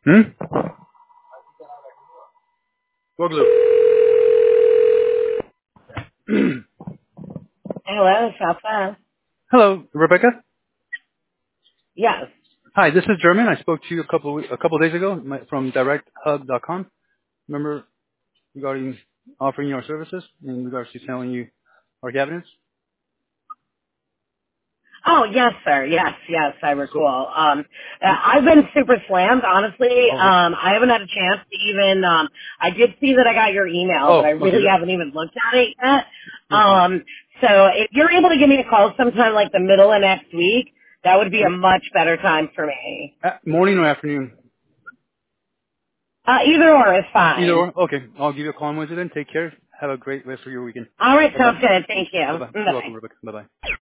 Hmm? Boogaloo. Hello, Southwest. Hello, Rebecca. Yes. Hi, this is German. I spoke to you a couple days ago from DirectHub.com. Remember regarding offering our services in regards to selling you our cabinets? Oh, yes, sir. Yes, I So, recall. I've been super slammed, honestly. oh, I haven't had a chance to even, I did see that I got your email, but I okay, really haven't even looked at it yet. no problem. So if you're able to give me a call sometime like the middle of next week, that would be a Hmm? much better time for me. Morning or afternoon? Either or is Either fine. or. Okay, I'll give you a call on Wednesday then. Take care. Have a great rest of your weekend. All right, Bye bye. sounds good. Thank you. Bye bye. You're Bye-bye. welcome, Rebecca. Bye bye.